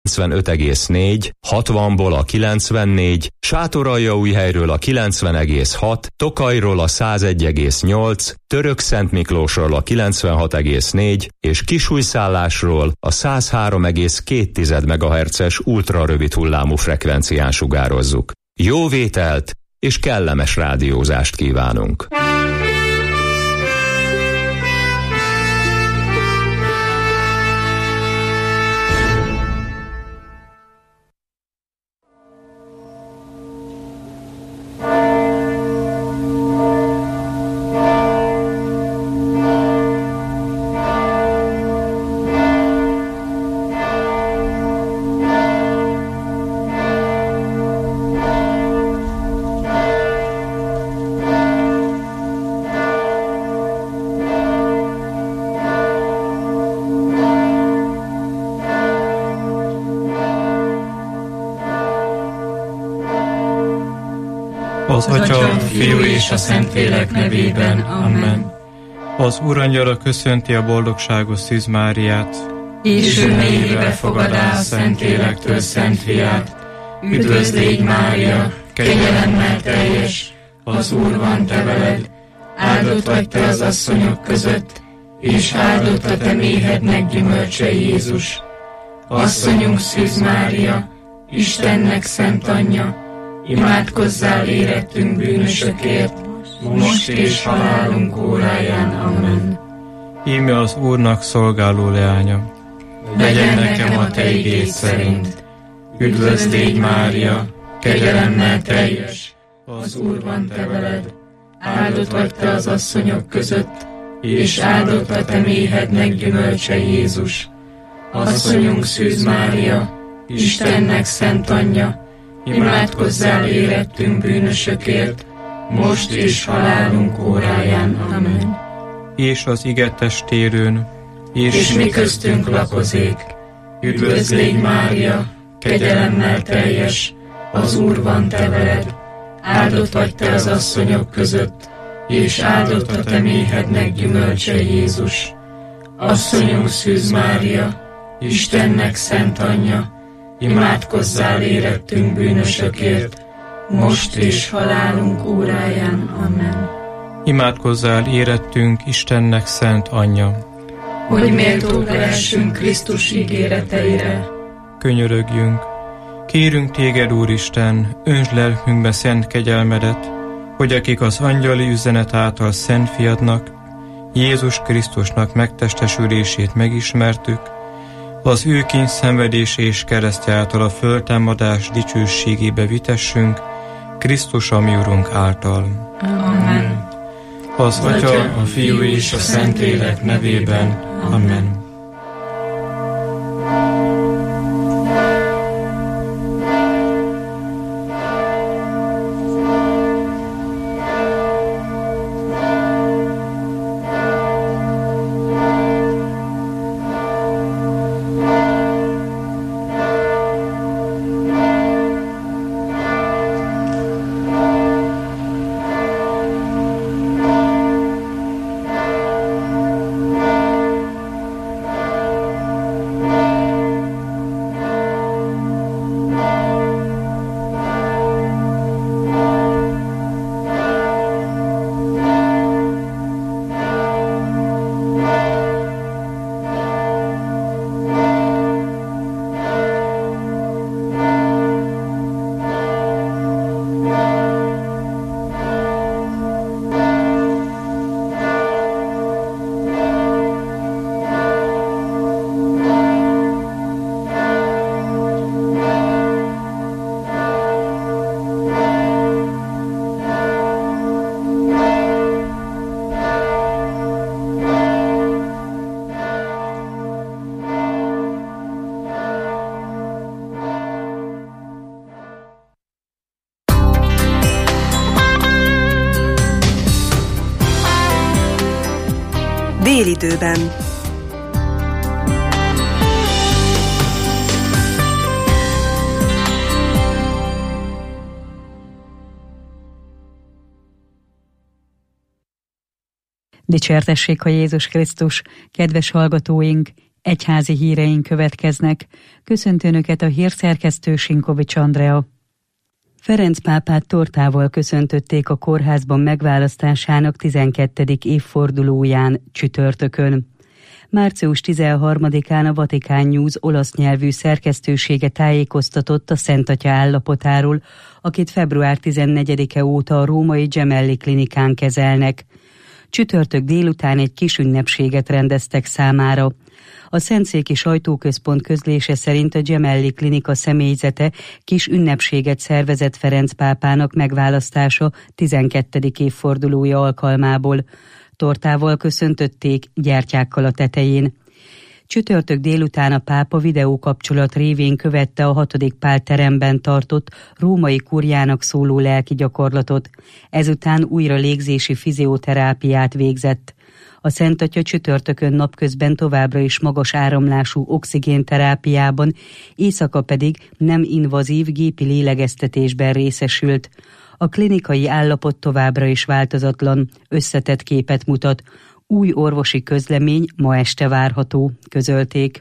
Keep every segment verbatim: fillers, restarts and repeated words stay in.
kilencvenöt egész négy, hatvanból a kilencvennégy, Sátoraljaújhelyről a kilencven egész hat, Tokajról a százegy egész nyolc, Törökszentmiklósról a kilencvenhat egész négy és Kisújszállásról a száz három egész két megahertzes ultrarövid hullámú frekvencián sugározzuk. Jó vételt és kellemes rádiózást kívánunk! Az Atya, a Fiú és a Szentlélek nevében. Amen. Az Urangyala köszönti a boldogságos Szűz Máriát. És ő mélyébe fogadá a Szentlélektől Szent Fiát. Üdvözl légy, Mária, kegyelemmel teljes, az Úr van te veled. Áldott vagy te az asszonyok között, és áldott a te méhednek gyümölcse Jézus. Asszonyunk Szűz Mária, Istennek szent anyja, imádkozzál érettünk bűnösökért, most és halálunk óráján. Amen. Íme az Úrnak szolgáló leánya. Legyen nekem a te igéd szerint. Üdvözl légy, Mária, kegyelemmel teljes, az Úr van te veled. Áldott vagy te az asszonyok között, és áldott a te méhednek gyümölcse Jézus. Asszonyunk Szűz Mária, Istennek szent anyja, imádkozzál érettünk bűnösökért, most és halálunk óráján. Amen. És az ige testérőn, és, és mi köztünk lakozék. Üdvözl légy, Mária, kegyelemmel teljes, az Úr van te veled. Áldott vagy te az asszonyok között, és áldott a te méhednek gyümölcse Jézus. Asszonyunk Szűz Mária, Istennek szent anyja, imádkozzál érettünk bűnösökért, most és halálunk óráján. Amen. Imádkozzál érettünk Istennek szent anyja, hogy méltók lehessünk Krisztus ígéreteire. Könyörögjünk! Kérünk téged, Úristen, öntsd lelkünkbe szent kegyelmedet, hogy akik az angyali üzenet által Szent Fiadnak, Jézus Krisztusnak megtestesülését megismertük, az ő kényszenvedése és keresztje által a föltámadás dicsőségébe vitessünk, Krisztus a mi Urunk által. Amen. Az Atya, a Fiú és a Szentlélek nevében. Amen. Délidőben. Dicsértessék a Jézus Krisztus, kedves hallgatóink! Egyházi híreink következnek. Köszöntöm Önöket a hírszerkesztő Sinkovics Andrea. Ferenc pápát tortával köszöntötték a kórházban megválasztásának tizenkettedik évfordulóján csütörtökön. március tizenharmadikán a Vatikán News olasz nyelvű szerkesztősége tájékoztatott a Szent Atya állapotáról, akit február tizennegyedike óta a római Gemelli klinikán kezelnek. Csütörtök délután egy kis ünnepséget rendeztek számára. A Szentszéki Sajtóközpont közlése szerint a Gemelli klinika személyzete kis ünnepséget szervezett Ferenc pápának megválasztása tizenkettedik évfordulója alkalmából. Tortával köszöntötték, gyertyákkal a tetején. Csütörtök délután a pápa videókapcsolat révén követte a hatodik Pál teremben tartott római kurjának szóló lelki gyakorlatot. Ezután újra légzési fizioterápiát végzett. A Szent Atya csütörtökön napközben továbbra is magas áramlású oxigénterápiában, éjszaka pedig nem invazív gépi lélegeztetésben részesült. A klinikai állapot továbbra is változatlan, összetett képet mutat. Új orvosi közlemény ma este várható, közölték.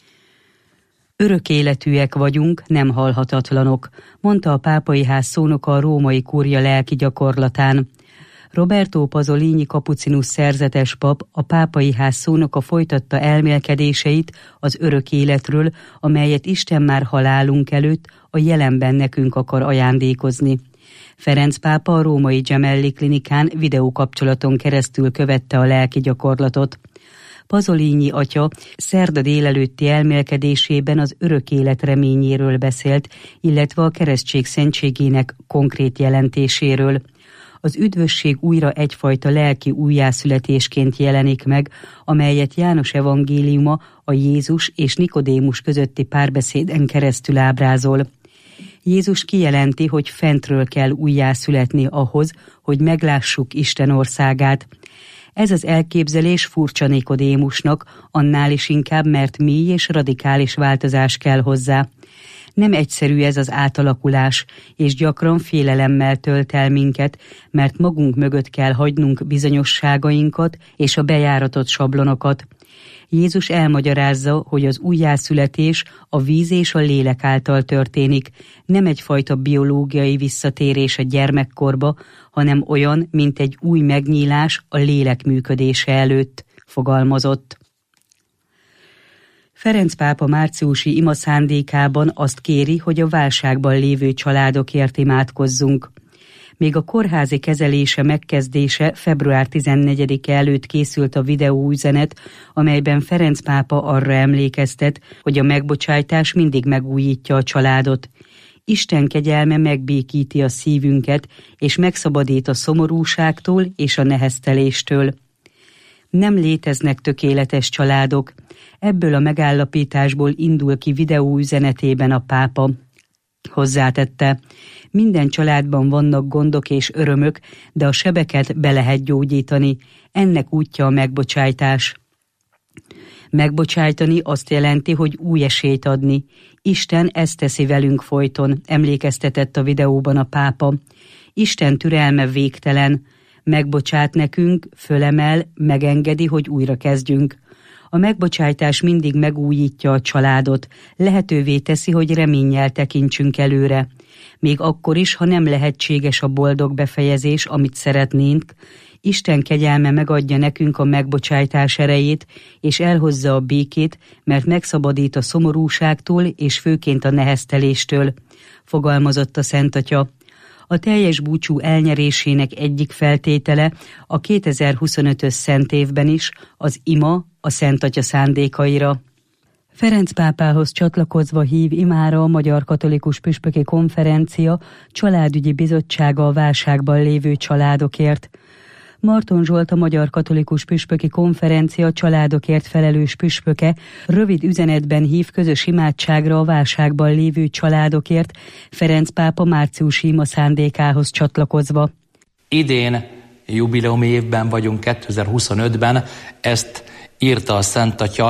Örök életűek vagyunk, nem halhatatlanok, mondta a pápai ház szónoka a római kurja lelki gyakorlatán. Roberto Pasolini kapucinus szerzetes pap, a pápai ház szónoka folytatta elmélkedéseit az örök életről, amelyet Isten már halálunk előtt a jelenben nekünk akar ajándékozni. Ferenc pápa a római Gemelli klinikán videókapcsolaton keresztül követte a lelki gyakorlatot. Pasolini atya szerda délelőtti elmélkedésében az örök élet reményéről beszélt, illetve a keresztség szentségének konkrét jelentéséről. Az üdvösség újra egyfajta lelki újjászületésként jelenik meg, amelyet János evangéliuma a Jézus és Nikodémus közötti párbeszéden keresztül ábrázol. Jézus kijelenti, hogy fentről kell újjászületni ahhoz, hogy meglássuk Isten országát. Ez az elképzelés furcsa Nikodémusnak, annál is inkább, mert mély és radikális változás kell hozzá. Nem egyszerű ez az átalakulás, és gyakran félelemmel tölt el minket, mert magunk mögött kell hagynunk bizonyosságainkat és a bejáratott sablonokat. Jézus elmagyarázza, hogy az újjászületés a víz és a lélek által történik, nem egyfajta biológiai visszatérés a gyermekkorba, hanem olyan, mint egy új megnyílás a lélek működése előtt, fogalmazott. Ferenc pápa márciusi ima szándékában azt kéri, hogy a válságban lévő családokért imádkozzunk. Még a kórházi kezelése megkezdése február tizennegyedike előtt készült a videóüzenet, amelyben Ferenc pápa arra emlékeztet, hogy a megbocsájtás mindig megújítja a családot. Isten kegyelme megbékíti a szívünket, és megszabadít a szomorúságtól és a nehezteléstől. Nem léteznek tökéletes családok. Ebből a megállapításból indul ki videóüzenetében a pápa. Hozzátette, minden családban vannak gondok és örömök, de a sebeket be lehet gyógyítani. Ennek útja a megbocsájtás. Megbocsájtani azt jelenti, hogy új esélyt adni. Isten ezt teszi velünk folyton, emlékeztetett a videóban a pápa. Isten türelme végtelen. Megbocsát nekünk, fölemel, megengedi, hogy újra kezdjünk. A megbocsájtás mindig megújítja a családot, lehetővé teszi, hogy reménnyel tekintsünk előre. Még akkor is, ha nem lehetséges a boldog befejezés, amit szeretnénk, Isten kegyelme megadja nekünk a megbocsájtás erejét, és elhozza a békét, mert megszabadít a szomorúságtól és főként a nehezteléstől, fogalmazott a Szent Atya. A teljes búcsú elnyerésének egyik feltétele a kétezer-huszonötös szent évben is az ima a Szent Atya szándékaira. Ferenc pápához csatlakozva hív imára a Magyar Katolikus Püspöki Konferencia Családügyi Bizottsága a válságban lévő családokért. Marton Zsolt, a Magyar Katolikus Püspöki Konferencia családokért felelős püspöke rövid üzenetben hív közös imádságra a válságban lévő családokért, Ferenc pápa márciusi ima szándékához csatlakozva. Idén jubileumi évben vagyunk, kétezer-huszonötben, ezt írta a Szent Atya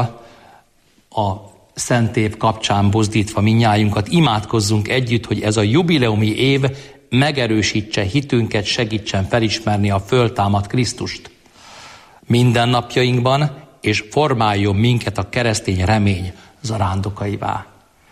a Szent Év kapcsán buzdítva mindnyájunkat. Imádkozzunk együtt, hogy ez a jubileumi év megerősítse hitünket, segítsen felismerni a föltámadt Krisztust. Mindennapjainkban és formáljon minket a keresztény remény zarándokaivá.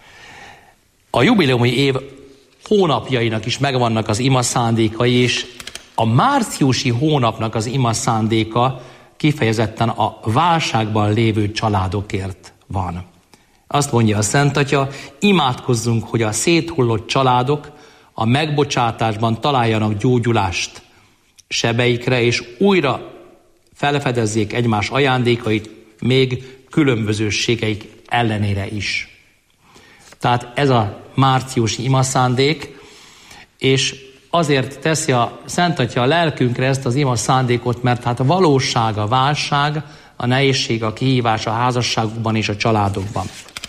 A jubileumi év hónapjainak is megvannak az ima szándékai, és a márciusi hónapnak az ima szándéka kifejezetten a válságban lévő családokért van. Azt mondja a Szent Atya, imádkozzunk, hogy a széthullott családok a megbocsátásban találjanak gyógyulást sebeikre, és újra felfedezzék egymás ajándékait, még különbözőségeik ellenére is. Tehát ez a márciusi imaszándék, és azért teszi a Szent Atya a lelkünkre ezt az ima szándékot, mert hát a valóság, a válság, a nehézség, a kihívás a házasságokban és a családokban.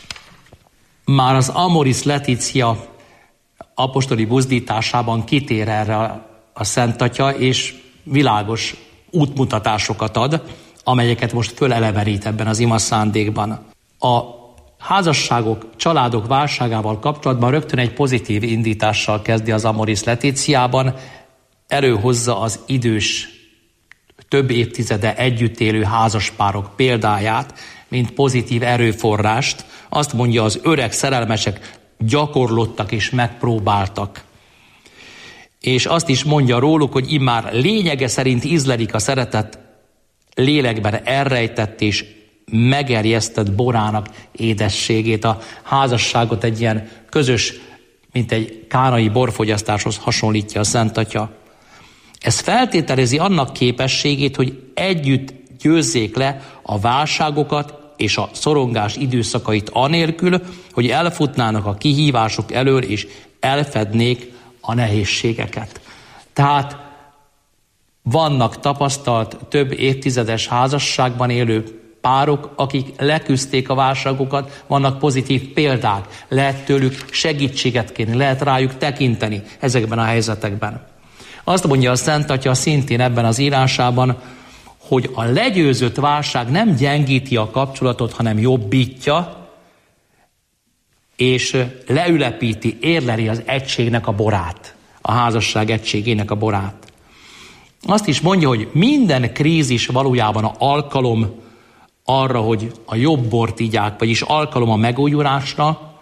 Már az Amoris Laetitia apostoli buzdításában kitér erre a Szent Atya, és világos útmutatásokat ad, amelyeket most föleleverít ebben az ima szándékban. A házasságok, családok válságával kapcsolatban rögtön egy pozitív indítással kezdi az Amoris Laetitiában, előhozza az idős, több évtizede együtt élő házaspárok példáját, mint pozitív erőforrást. Azt mondja, az öreg szerelmesek gyakorlottak és megpróbáltak. És azt is mondja róluk, hogy immár lényege szerint ízlelik a szeretet lélekben elrejtett és megerjesztett borának édességét. A házasságot egy ilyen közös, mint egy kánai borfogyasztáshoz hasonlítja a Szent Atya. Ez feltételezi annak képességét, hogy együtt győzzék le a válságokat és a szorongás időszakait anélkül, hogy elfutnának a kihívások elől és elfednék a nehézségeket. Tehát vannak tapasztalt több évtizedes házasságban élő párok, akik leküzdték a válságokat, vannak pozitív példák, lehet tőlük segítséget kérni, lehet rájuk tekinteni ezekben a helyzetekben. Azt mondja a Szent Atya szintén ebben az írásában, hogy a legyőzött válság nem gyengíti a kapcsolatot, hanem jobbítja, és leülepíti, érleli az egységnek a borát, a házasság egységének a borát. Azt is mondja, hogy minden krízis valójában a alkalom arra, hogy a jobb bort igyák, vagyis alkalom a megújulásra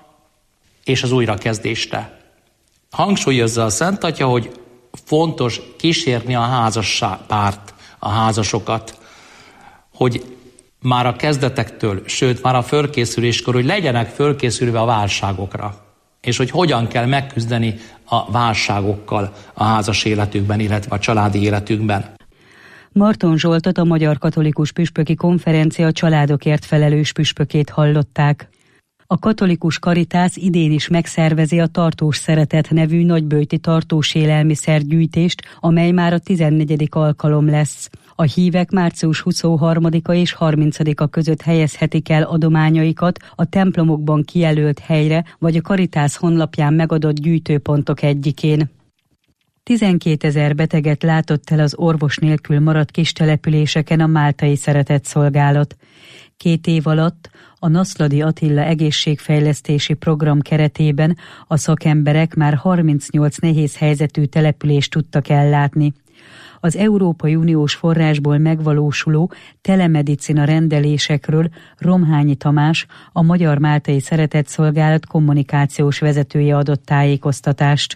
és az újrakezdésre. Hangsúlyozza a Szent Atya, hogy fontos kísérni a házaspárt, a házasokat, hogy már a kezdetektől, sőt már a fölkészüléskor, hogy legyenek fölkészülve a válságokra, és hogy hogyan kell megküzdeni a válságokkal a házas életükben, illetve a családi életükben. Marton Zsoltot, a Magyar Katolikus Püspöki Konferencia családokért felelős püspökét hallották. A katolikus Karitász idén is megszervezi a Tartós Szeretet nevű nagyböjti tartós élelmiszergyűjtést, amely már a tizennegyedik alkalom lesz. A hívek március huszonharmadika és harmincadika között helyezhetik el adományaikat a templomokban kijelölt helyre, vagy a Karitász honlapján megadott gyűjtőpontok egyikén. tizenkétezer beteget látott el az orvos nélkül maradt kistelepüléseken a Máltai Szeretetszolgálat. Két év alatt a Naszladi Attila egészségfejlesztési program keretében a szakemberek már harmincnyolc nehéz helyzetű települést tudtak ellátni. Az Európai Uniós forrásból megvalósuló telemedicina rendelésekről Romhányi Tamás, a Magyar Máltai Szeretetszolgálat kommunikációs vezetője adott tájékoztatást.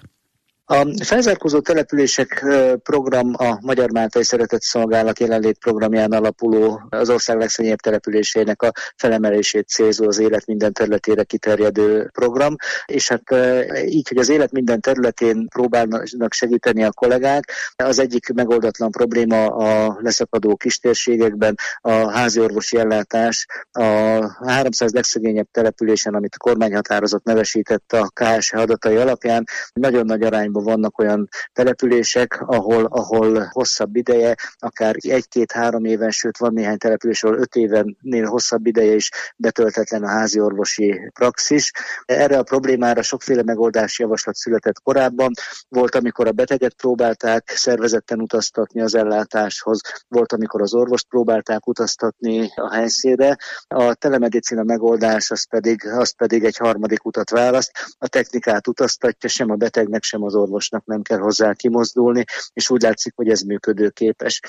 A felzárkózó települések program a Magyar Máltai Szeretetszolgálat jelenlét programján alapuló, az ország legszegényebb településének a felemelését célzó, az élet minden területére kiterjedő program, és hát így, hogy az élet minden területén próbálnak segíteni a kollégák, az egyik megoldatlan probléma a leszakadó kistérségekben a háziorvosi ellátás. A háromszáz legszegényebb településen, amit a kormányhatározat nevesített a ká es há adatai alapján, nagyon nagy arányban vannak olyan települések, ahol, ahol hosszabb ideje, akár egy-két-három éven, sőt van néhány település, ahol öt évennél hosszabb ideje is betöltetlen a házi orvosi praxis. Erre a problémára sokféle megoldási javaslat született korábban. Volt, amikor a beteget próbálták szervezetten utaztatni az ellátáshoz, volt, amikor az orvost próbálták utaztatni a helyszínre. A telemedicina megoldás az pedig, az pedig egy harmadik utat választ. A technikát utaztatja, sem a betegnek, sem az orvosnak nem kell hozzá kimozdulni, és úgy látszik, hogy ez működőképes.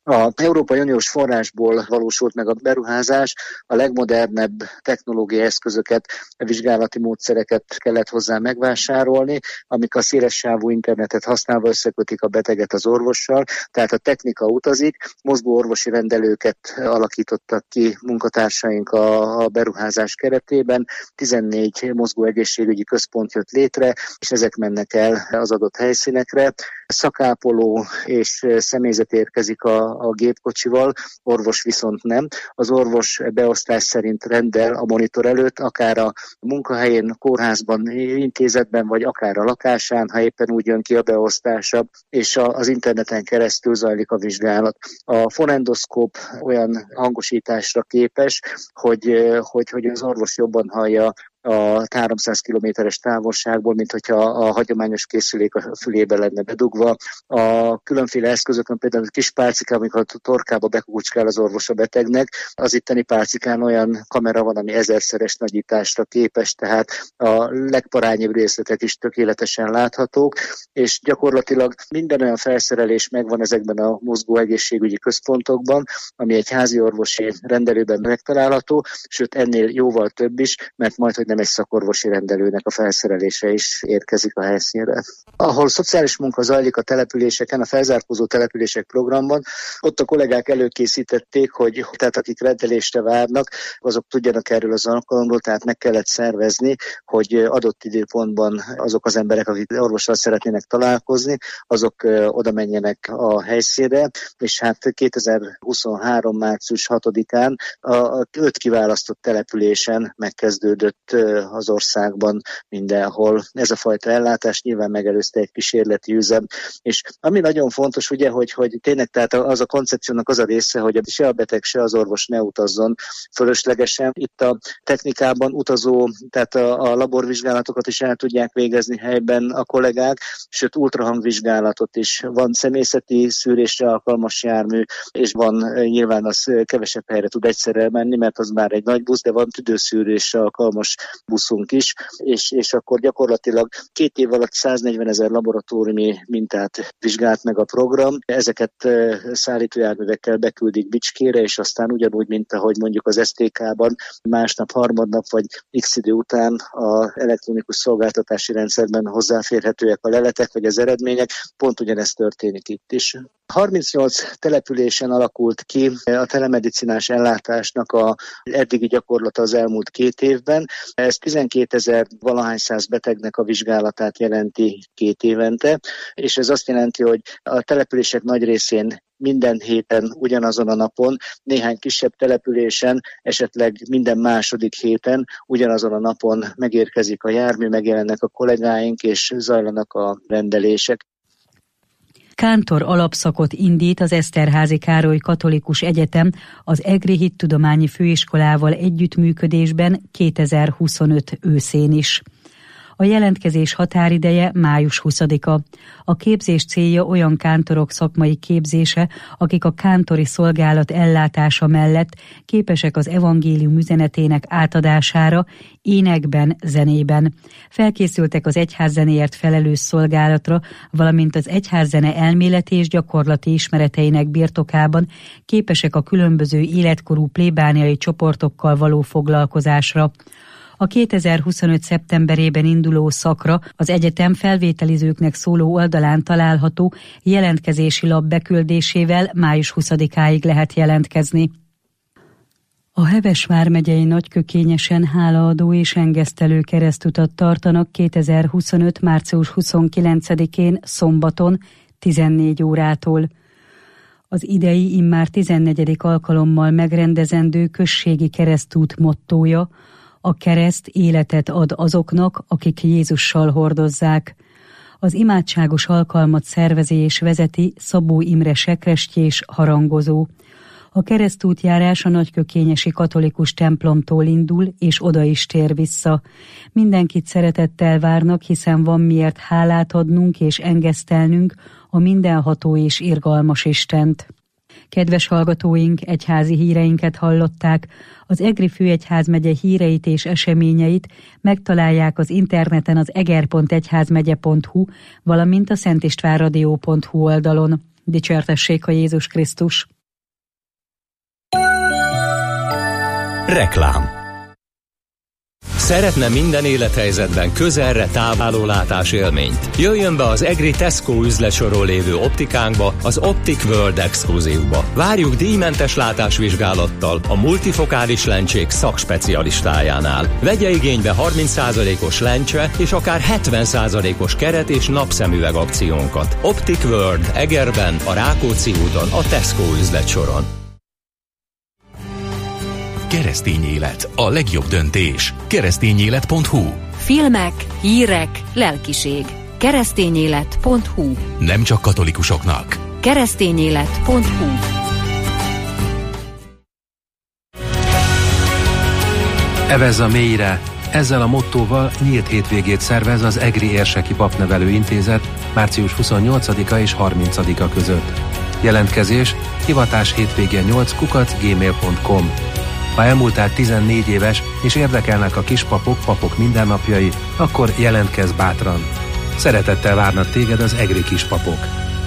Az Európai Uniós forrásból valósult meg a beruházás, a legmodernebb technológiai eszközöket, vizsgálati módszereket kellett hozzá megvásárolni, amik a szélessávú internetet használva összekötik a beteget az orvossal, tehát a technika utazik, mozgó orvosi rendelőket alakítottak ki munkatársaink a, a beruházás keretében, tizennégy mozgó egészségügyi központ jött létre, és ezek mennek el az adott helyszínekre. Szakápoló és személyzet érkezik a, a gépkocsival, orvos viszont nem. Az orvos beosztás szerint rendel a monitor előtt, akár a munkahelyén, kórházban, intézetben, vagy akár a lakásán, ha éppen úgy jön ki a beosztása, és a, az interneten keresztül zajlik a vizsgálat. A fonendoszkóp olyan hangosításra képes, hogy, hogy, hogy az orvos jobban hallja a háromszáz kilométeres távolságból, mint hogyha a hagyományos készülék a fülébe lenne bedugva. A különféle eszközökön például a kis pálcikán, amikor a torkába bekukucskál az orvos a betegnek, az itteni pálcikán olyan kamera van, ami ezerszeres nagyításra képes, tehát a legparányibb részletek is tökéletesen láthatók, és gyakorlatilag minden olyan felszerelés megvan ezekben a mozgó egészségügyi központokban, ami egy házi orvosi rendelőben megtalálható, sőt ennél jóval több is, mert majd, hogy nem egy szakorvosi rendelőnek a felszerelése is érkezik a helyszínre. Ahol szociális munka zajlik a településeken, a felzárkózó települések programban, ott a kollégák előkészítették, hogy tehát akik rendelésre várnak, azok tudjanak erről az alkalomról, tehát meg kellett szervezni, hogy adott időpontban azok az emberek, akik orvossal szeretnének találkozni, azok oda menjenek a helyszínre, és hát kétezer-huszonhárom március hatodikán a öt kiválasztott településen megkezdődött az országban mindenhol. Ez a fajta ellátás nyilván megelőzte egy kísérleti üzem. És ami nagyon fontos, ugye, hogy, hogy tényleg tehát az a koncepciónak az a része, hogy se a beteg, se az orvos ne utazzon fölöslegesen. Itt a technikában utazó, tehát a, a laborvizsgálatokat is el tudják végezni helyben a kollégák, sőt ultrahangvizsgálatot is. Van személyzeti szűrésre alkalmas jármű, és van nyilván az kevesebb helyre tud egyszerre menni, mert az már egy nagy busz, de van tüdőszűrésre alkalmas buszunk is, és, és akkor gyakorlatilag két év alatt száznegyvenezer laboratóriumi mintát vizsgált meg a program. Ezeket szállítójárművekkel beküldik Bicskére, és aztán ugyanúgy, mint ahogy mondjuk az es té ká-ban másnap, harmadnap vagy x idő után az elektronikus szolgáltatási rendszerben hozzáférhetőek a leletek vagy az eredmények, pont ugyanezt történik itt is. harmincnyolc településen alakult ki a telemedicinás ellátásnak a eddigi gyakorlata az elmúlt két évben. Ez tizenkétezer valahány száz betegnek a vizsgálatát jelenti két évente, és ez azt jelenti, hogy a települések nagy részén minden héten ugyanazon a napon, néhány kisebb településen, esetleg minden második héten ugyanazon a napon megérkezik a jármű, megjelennek a kollégáink, és zajlanak a rendelések. Kántor alapszakot indít az Eszterházy Károly Katolikus Egyetem az Egri Hittudományi Főiskolával együttműködésben kétezer-huszonöt őszén is. A jelentkezés határideje május huszadika. A képzés célja olyan kántorok szakmai képzése, akik a kántori szolgálat ellátása mellett képesek az evangélium üzenetének átadására, énekben, zenében. Felkészültek az egyházzenéért felelős szolgálatra, valamint az egyházzene elméleti és gyakorlati ismereteinek birtokában képesek a különböző életkorú plébániai csoportokkal való foglalkozásra. A kétezer-huszonöt szeptemberében induló szakra az egyetem felvételizőknek szóló oldalán található jelentkezési lap beküldésével május huszadikáig lehet jelentkezni. A Heves vármegyei Nagykökényesen hálaadó és engesztelő keresztutat tartanak kétezer-huszonöt március huszonkilencedikén szombaton tizennégy órától. Az idei immár tizennegyedik alkalommal megrendezendő községi keresztút mottója: a kereszt életet ad azoknak, akik Jézussal hordozzák. Az imádságos alkalmat szervezi és vezeti Szabó Imre sekrestyés harangozó. A keresztútjárás a nagykökényesi katolikus templomtól indul, és oda is tér vissza. Mindenkit szeretettel várnak, hiszen van miért hálát adnunk és engesztelnünk a mindenható és irgalmas Istent. Kedves hallgatóink, egyházi híreinket hallották. Az Egri Főegyházmegye híreit és eseményeit megtalálják az interneten az eger pont egyházmegye pont hu, valamint a szentistvánradio pont hu oldalon. Dicsértessék a Jézus Krisztus! Reklám. Szeretne minden élethelyzetben közelre táváló látás élményt? Jöjjön be az EGRI Tesco üzletsoron lévő optikánkba, az Optic World Exclusive-ba. Várjuk díjmentes látásvizsgálattal a multifokális lencsék szakspecialistájánál. Vegye igénybe harminc százalékos lencse és akár hetven százalékos keret és napszemüveg akciónkat. Optic World Egerben, a Rákóczi úton, a Tesco üzletsoron. Keresztény élet, a legjobb döntés. keresztényélet pont hu. Filmek, hírek, lelkiség. keresztényélet pont hu. Nem csak katolikusoknak. keresztényélet pont hu. Evezz a mélyre! Ezzel a mottóval nyílt hétvégét szervez az EGRI Érseki Papnevelő Intézet március huszonnyolcadika és harmincadika között. Jelentkezés hivatás hétvégén nyolc kukac gmail pont com. Ha elmúltál tizennégy éves és érdekelnek a kispapok, papok mindennapjai, akkor jelentkezz bátran. Szeretettel várnak téged az EGRI kispapok.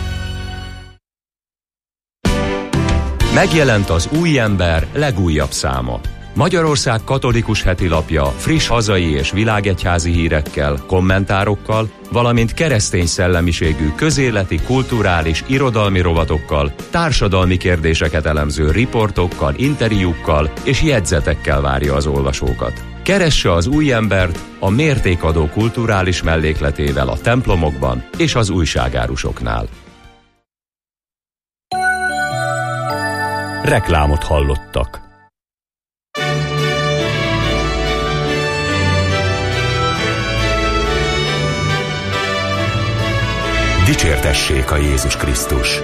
Megjelent az Új Ember legújabb száma. Magyarország katolikus hetilapja friss hazai és világegyházi hírekkel, kommentárokkal, valamint keresztény szellemiségű közéleti, kulturális, irodalmi rovatokkal, társadalmi kérdéseket elemző riportokkal, interjúkkal és jegyzetekkel várja az olvasókat. Keresse az Új Embert a mértékadó kulturális mellékletével a templomokban és az újságárusoknál. Reklámot hallottak. Dicsértessék a Jézus Krisztus!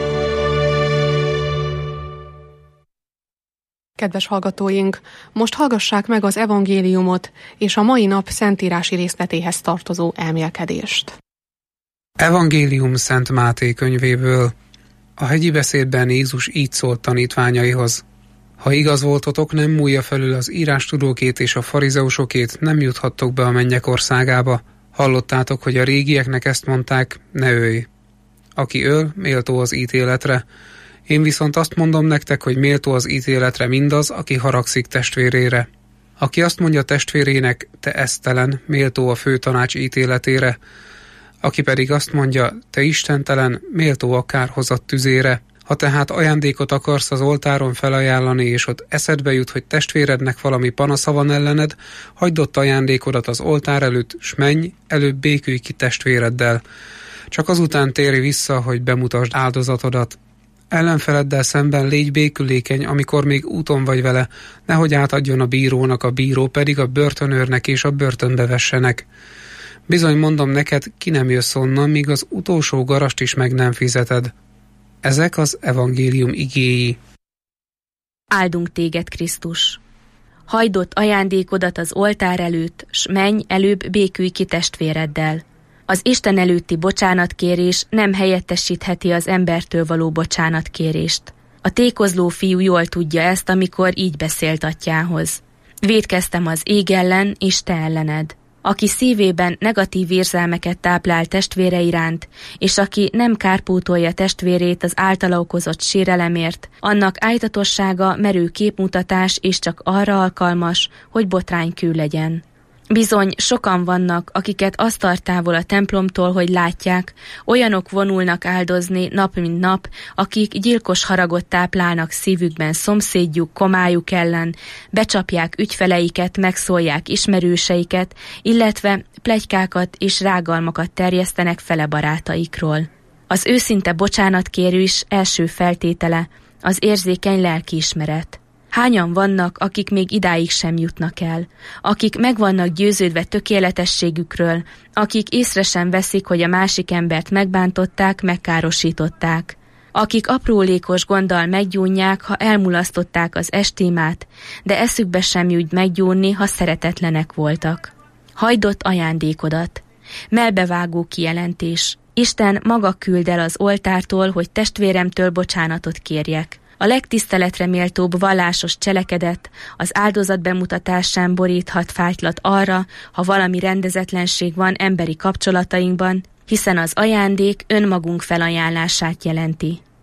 Kedves hallgatóink, most hallgassák meg az evangéliumot és a mai nap szentírási részletéhez tartozó elmélkedést. Evangélium Szent Máté könyvéből. A hegyi beszédben Jézus így szólt tanítványaihoz. Ha igaz voltatok, nem múlja felül az írástudókét és a farizeusokét, nem juthattok be a mennyek országába. Hallottátok, hogy a régieknek ezt mondták, ne ölj. Aki öl, méltó az ítéletre. Én viszont azt mondom nektek, hogy méltó az ítéletre mindaz, aki haragszik testvérére. Aki azt mondja testvérének, te esztelen, méltó a főtanács ítéletére. Aki pedig azt mondja, te istentelen, méltó a kárhozat tüzére. Ha tehát ajándékot akarsz az oltáron felajánlani, és ott eszedbe jut, hogy testvérednek valami panasza van ellened, hagyd ott ajándékodat az oltár előtt, s menj, előbb békülj ki testvéreddel. Csak azután térj vissza, hogy bemutasd áldozatodat. Ellenfeleddel szemben légy békülékeny, amikor még úton vagy vele, nehogy átadjon a bírónak, a bíró pedig a börtönőrnek és a börtönbe vessenek. Bizony mondom neked, ki nem jössz onnan, míg az utolsó garast is meg nem fizeted. Ezek az evangélium igéi. Áldunk téged, Krisztus! Hagyd ott ajándékodat az oltár előtt, s menj, előbb békülj ki testvéreddel. Az Isten előtti bocsánatkérés nem helyettesítheti az embertől való bocsánatkérést. A tékozló fiú jól tudja ezt, amikor így beszélt atyához. Vétkeztem az ég ellen, és te ellened. Aki szívében negatív érzelmeket táplál testvére iránt, és aki nem kárpótolja testvérét az általa okozott sérelemért, annak ájtatossága merő képmutatás és csak arra alkalmas, hogy botránykő legyen. Bizony, sokan vannak, akiket azt tart távol a templomtól, hogy látják, olyanok vonulnak áldozni nap mint nap, akik gyilkos haragot táplálnak szívükben szomszédjuk, komájuk ellen, becsapják ügyfeleiket, megszólják ismerőseiket, illetve pletykákat és rágalmakat terjesztenek fele barátaikról. Az őszinte bocsánatkérés első feltétele az érzékeny lelkiismeret. Hányan vannak, akik még idáig sem jutnak el, akik meg vannak győződve tökéletességükről, akik észre sem veszik, hogy a másik embert megbántották, megkárosították, akik aprólékos gonddal meggyónják, ha elmulasztották az estémát, de eszükbe sem jut meggyónni, ha szeretetlenek voltak. Hagyd ott ajándékodat. Melbevágó kijelentés. Isten maga küld el az oltártól, hogy testvéremtől bocsánatot kérjek. A legtiszteletre méltóbb vallásos cselekedet az áldozat bemutatásán boríthat fájtlat arra, ha valami rendezetlenség van emberi kapcsolatainkban, hiszen az ajándék önmagunk felajánlását jelenti.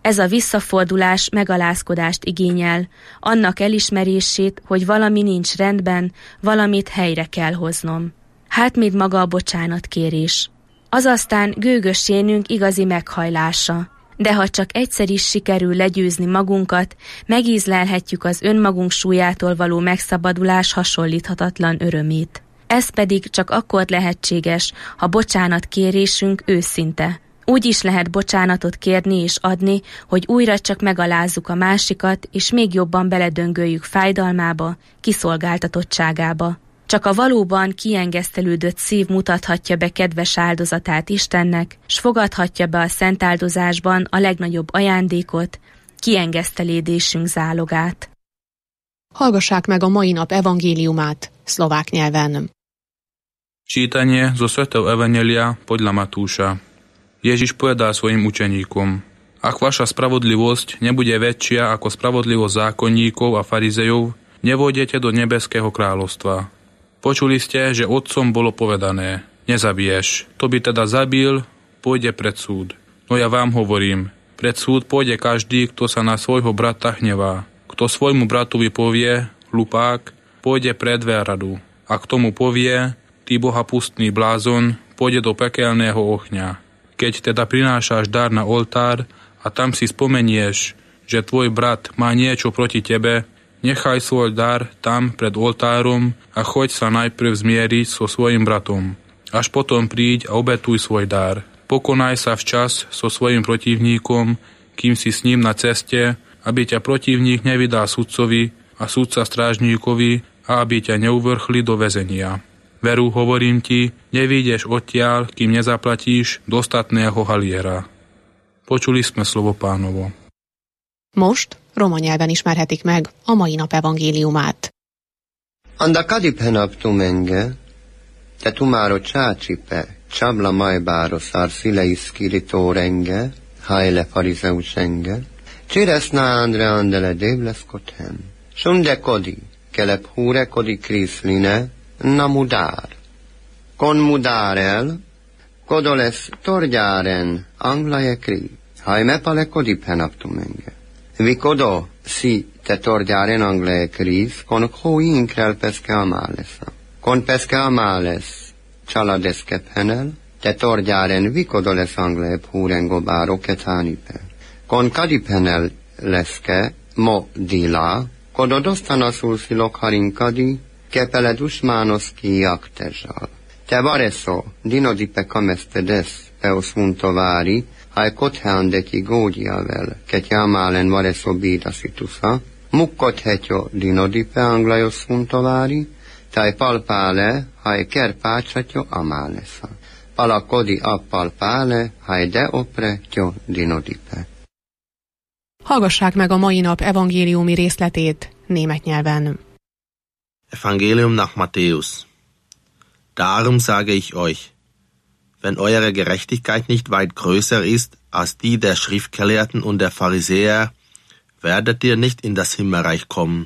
Ez a visszafordulás megalázkodást igényel, annak elismerését, hogy valami nincs rendben, valamit helyre kell hoznom. Hát még maga a bocsánatkérés. Az aztán gőgössénünk igazi meghajlása. De ha csak egyszer is sikerül legyőzni magunkat, megízlelhetjük az önmagunk súlyától való megszabadulás hasonlíthatatlan örömét. Ez pedig csak akkor lehetséges, ha bocsánatkérésünk őszinte. Úgy is lehet bocsánatot kérni és adni, hogy újra csak megalázzuk a másikat, és még jobban beledöngöljük fájdalmába, kiszolgáltatottságába. Csak a valóban kiengesztelődött szív mutathatja be kedves áldozatát Istennek, s fogadhatja be a szent áldozásban a legnagyobb ajándékot, kiengesztelédésünk zálogát. Hallgassák meg a mai nap evangéliumát szlovák nyelven. Čítanie zo svätého evanjelia podľa Matúša. Ježiš povedal svojim učeníkom: Ak vaša spravodlivosť nebude väčšia ako spravodlivosť zákonníkov a farizejov, nevôjdete do nebeského kráľovstva. Počuli ste, že otcom bolo povedané: Nezabiješ. To by teda zabil, pôjde pred súd. No ja vám hovorím, pred súd pôjde každý, kto sa na svojho brata hnevá. Kto svojmu bratovi povie, hlupák, pôjde pred veľradu. A k tomu povie, ty bohapustný blázon, pôjde do pekelného ohňa. Keď teda prinášaš dar na oltár a tam si spomenieš, že tvoj brat má niečo proti tebe, nechaj svoj dar tam pred oltárom a choď sa najprv zmieriť so svojim bratom. Až potom príď a obetuj svoj dar. Pokonaj sa včas so svojim protivníkom, kým si s ním na ceste, aby ťa protivník nevydal sudcovi a sudca strážníkovi a aby ťa neuvrchli do väzenia. Veru, hovorím ti, nevyjdeš odtiaľ, kým nezaplatíš dostatného haliera. Počuli sme slovo Pánovo. Most roma nyelven ismerhetik meg a mai nap evangéliumát. Anda kadiphenap tumenge, te tumaro csácsipe, csabla majbáro szarszilei szkiritorenge, hajle farizeusenge, csiresná andre andele dévleszkothem, sunde kodi, kelep húre kodi kriszline, na mudár. Kon mudár el, kodoles torgyáren, anglaje kri, hajme pale kodiphenap tumenge. Vi kodo si te torgyáren anglaje kriz, kon hó inkrel peske amálesa. Kon peske amales, csaladeszkephenel, te torgyáren vi kodoles anglaje húren gobáro ketánipe. Kon kadiphenel leszke, mo dila, kodo dostanasul silok harinkadi, kepele dusmánoszki jaktezsal. Te vareso, dinodipe kamesztedes, peos muntovári, haj kotheandeki gógyiavel, ketjámálen vareso bídasitusa, mukkothetjo dinodipe anglajos muntovári, taj palpále, haj kerpácsatjo amálesa. Palakodi appalpále, haj de opre tjo dinodipe. Hallgassák meg a mai nap evangéliumi részletét német nyelven. Evangelium nach Matthäus. Darum sage ich euch, wenn eure Gerechtigkeit nicht weit größer ist als die der Schriftgelehrten und der Pharisäer, werdet ihr nicht in das Himmelreich kommen.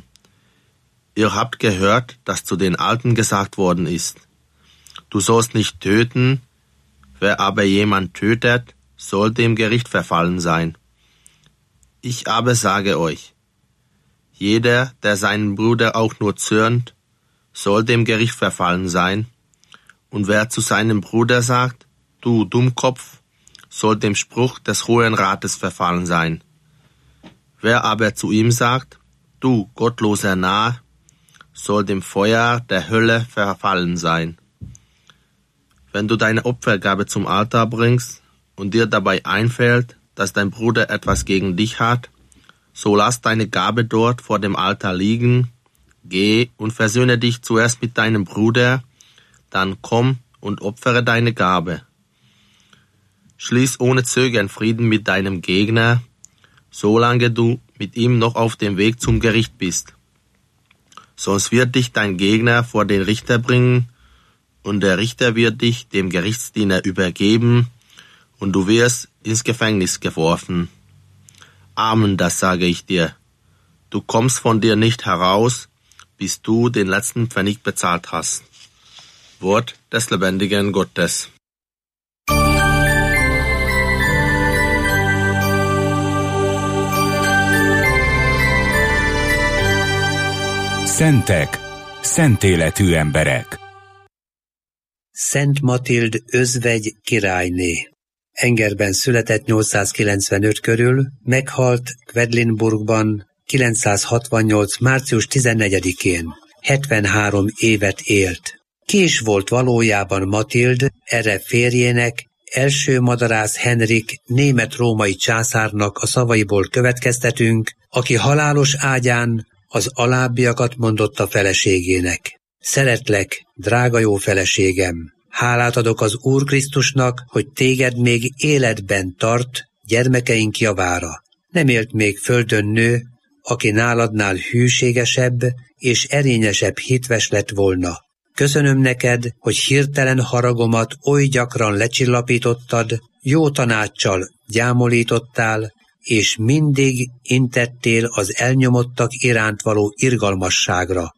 Ihr habt gehört, dass zu den Alten gesagt worden ist: Du sollst nicht töten, wer aber jemand tötet, soll dem Gericht verfallen sein. Ich aber sage euch, jeder, der seinen Bruder auch nur zürnt, soll dem Gericht verfallen sein, und wer zu seinem Bruder sagt, du Dummkopf, soll dem Spruch des Hohen Rates verfallen sein. Wer aber zu ihm sagt, du gottloser Narr, soll dem Feuer der Hölle verfallen sein. Wenn du deine Opfergabe zum Altar bringst und dir dabei einfällt, dass dein Bruder etwas gegen dich hat, so lass deine Gabe dort vor dem Altar liegen, geh und versöhne dich zuerst mit deinem Bruder, dann komm und opfere deine Gabe. Schließ ohne Zögern Frieden mit deinem Gegner, solange du mit ihm noch auf dem Weg zum Gericht bist. Sonst wird dich dein Gegner vor den Richter bringen, und der Richter wird dich dem Gerichtsdiener übergeben, und du wirst ins Gefängnis geworfen. Amen, das sage ich dir. Du kommst von dir nicht heraus, bis du den letzten Pfennig bezahlt hast. Wort des lebendigen Gottes. Szentek, szent életű emberek. Szent Matild özvegy királyné. Engerben született nyolcszázkilencvenöt körül, meghalt Quedlinburgban kilencszázhatvannyolc. március tizennegyedikén. hetvenhárom évet élt. Kés volt valójában Matild, erre férjének, első madarász Henrik német-római császárnak a szavaiból következtetünk, aki halálos ágyán az alábbiakat mondotta feleségének. Szeretlek, drága jó feleségem, hálát adok az Úr Krisztusnak, hogy téged még életben tart gyermekeink javára. Nem élt még földön nő, aki náladnál hűségesebb és erényesebb hitves lett volna. Köszönöm neked, hogy hirtelen haragomat oly gyakran lecsillapítottad, jó tanáccsal gyámolítottál, és mindig intettél az elnyomottak iránt való irgalmasságra.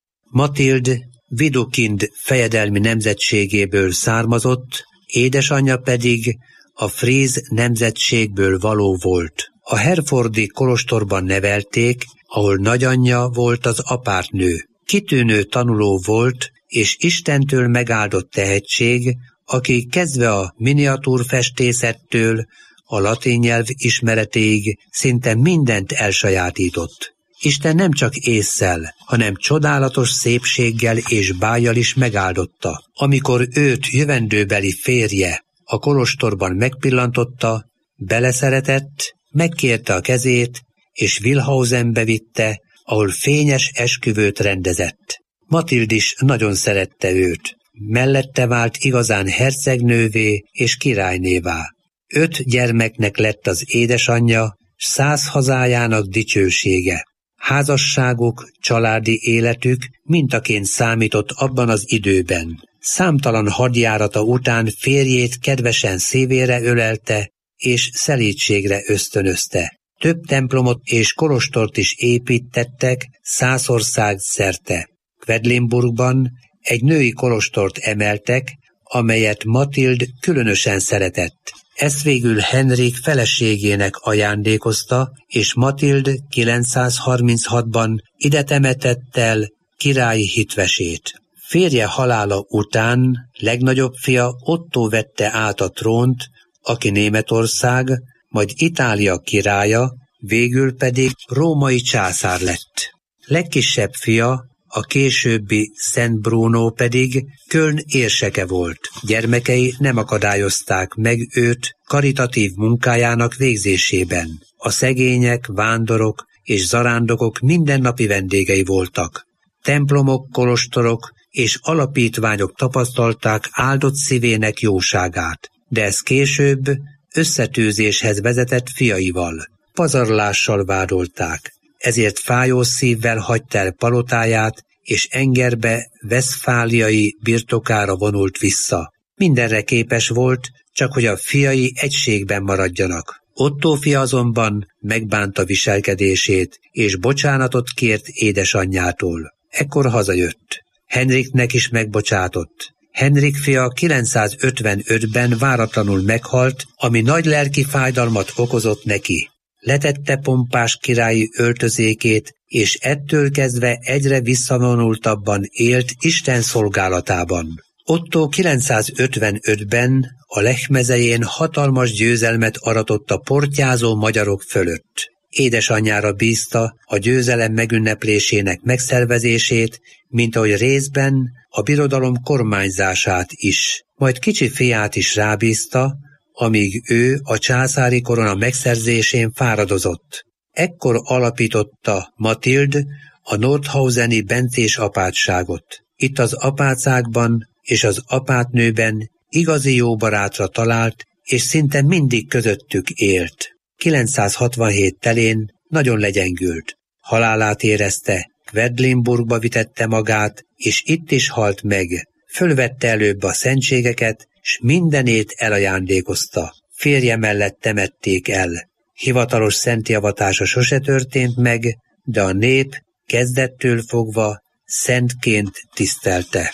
Matild Widukind fejedelmi nemzetségéből származott, édesanyja pedig a fríz nemzetségből való volt. A herfordi kolostorban nevelték, ahol nagyanyja volt az apátnő. Kitűnő tanuló volt, és Istentől megáldott tehetség, aki kezdve a miniatúrfestészettől a latin nyelv ismeretéig szinte mindent elsajátított. Isten nem csak ésszel, hanem csodálatos szépséggel és bájjal is megáldotta. Amikor őt jövendőbeli férje a kolostorban megpillantotta, beleszeretett, megkérte a kezét, és Wilhausenbe vitte, ahol fényes esküvőt rendezett. Matild is nagyon szerette őt. Mellette vált igazán hercegnővé és királynévá. Öt gyermeknek lett az édesanyja, s száz hazájának dicsősége. Házasságuk, családi életük mintaként számított abban az időben. Számtalan hadjárata után férjét kedvesen szívére ölelte, és szelídségre ösztönözte. Több templomot és kolostort is építettek Szászország szerte. Quedlinburgban egy női kolostort emeltek, amelyet Matild különösen szeretett. Ezt végül Henrik feleségének ajándékozta, és Matild kilencszázharminchatban ide temetett el királyi hitvesét. Férje halála után legnagyobb fia Otto vette át a trónt, aki Németország, majd Itália királya, végül pedig római császár lett. Legkisebb fia, a későbbi Szent Bruno pedig Köln érseke volt. Gyermekei nem akadályozták meg őt karitatív munkájának végzésében. A szegények, vándorok és zarándokok mindennapi vendégei voltak. Templomok, kolostorok és alapítványok tapasztalták áldott szívének jóságát, de ez később összetűzéshez vezetett fiaival. Pazarlással vádolták. Ezért fájó szívvel hagyta el palotáját, és Engerbe, vesztfáliai birtokára vonult vissza. Mindenre képes volt, csak hogy a fiai egységben maradjanak. Otto fia azonban megbánta viselkedését, és bocsánatot kért édesanyjától. Ekkor hazajött. Henriknek is megbocsátott. Henrik fia kilencszázötvenötben váratlanul meghalt, ami nagy lelki fájdalmat okozott neki. Letette pompás királyi öltözékét, és ettől kezdve egyre visszavonultabban élt Isten szolgálatában. Otto kilencszázötvenötben a Lech mezején hatalmas győzelmet aratott a portyázó magyarok fölött. Édesanyjára bízta a győzelem megünneplésének megszervezését, mint ahogy részben a birodalom kormányzását is. Majd kicsi fiát is rábízta, amíg ő a császári korona megszerzésén fáradozott. Ekkor alapította Matild a nordhauseni bencés apátságot. Itt az apátságban és az apátnőben igazi jó barátra talált, és szinte mindig közöttük élt. kilencszázhatvanhét telén nagyon legyengült. Halálát érezte, Quedlinburgba vitette magát, és itt is halt meg. Fölvette előbb a szentségeket, s mindenét elajándékozta. Férje mellett temették el. Hivatalos szentjavatása sose történt meg, de a nép kezdettől fogva szentként tisztelte.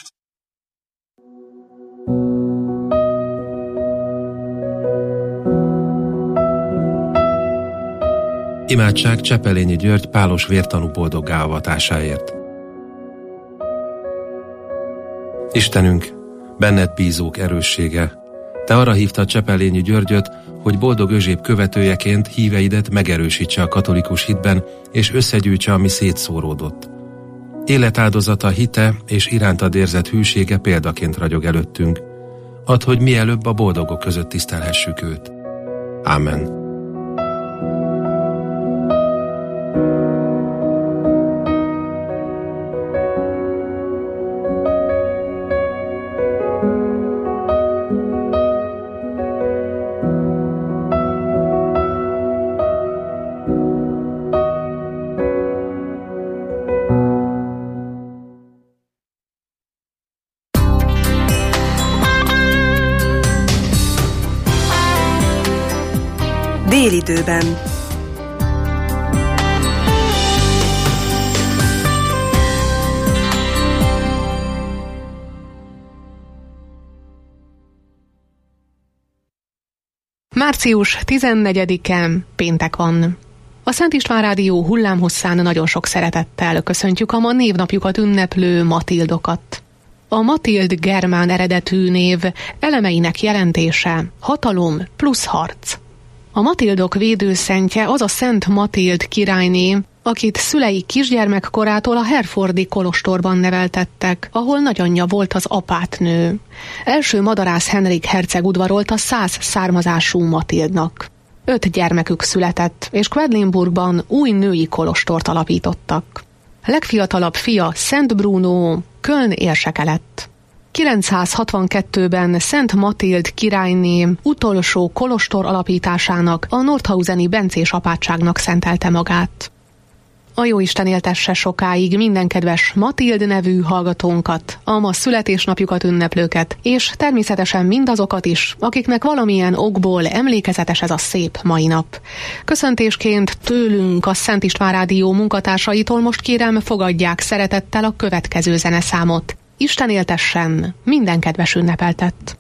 Imádság Csepelényi György pálos vértanú boldoggá avatásáért. Istenünk, benned bízók erőssége. Te arra hívtad Csepelényi Györgyöt, hogy boldog Özséb követőjeként híveidet megerősítse a katolikus hitben, és összegyűjtse, ami szétszóródott. Életáldozata, hite és irántad érzett hűsége példaként ragyog előttünk. Add, hogy mielőbb a boldogok között tisztelhessük őt. Ámen. Délidőben. Március tizennegyedike, péntek van. A Szent István Rádió hullámhosszán nagyon sok szeretettel köszöntjük a ma névnapjukat ünneplő Matildokat. A Matild germán eredetű név elemeinek jelentése hatalom plusz harc. A Matildok védőszentje az a Szent Matild királyné, akit szülei kisgyermekkorától a Herfordi kolostorban neveltettek, ahol nagyanyja volt az apátnő. Első madarász Henrik herceg udvarolta száz származású Matildnak. Öt gyermekük született, és Quedlinburgban új női kolostort alapítottak. Legfiatalabb fia Szent Bruno Köln érseke lett. kilencszázhatvankettőben Szent Matild királyné utolsó kolostor alapításának, a Nordhauseni bencés apátságnak szentelte magát. A Jóisten éltesse sokáig minden kedves Matild nevű hallgatónkat, a ma születésnapjukat ünneplőket, és természetesen mindazokat is, akiknek valamilyen okból emlékezetes ez a szép mai nap. Köszöntésként tőlünk, a Szent István Rádió munkatársaitól most kérem, fogadják szeretettel a következő zeneszámot. Isten éltessen minden kedves ünnepeltet!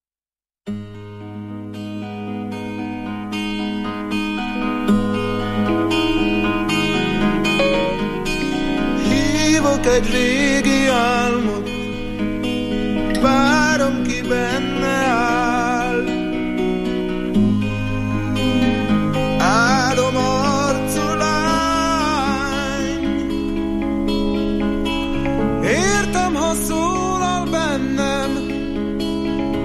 Hívok egy régi álmot, várom ki benne áll. Áldom arcú lány, értem, ha szólal bennem,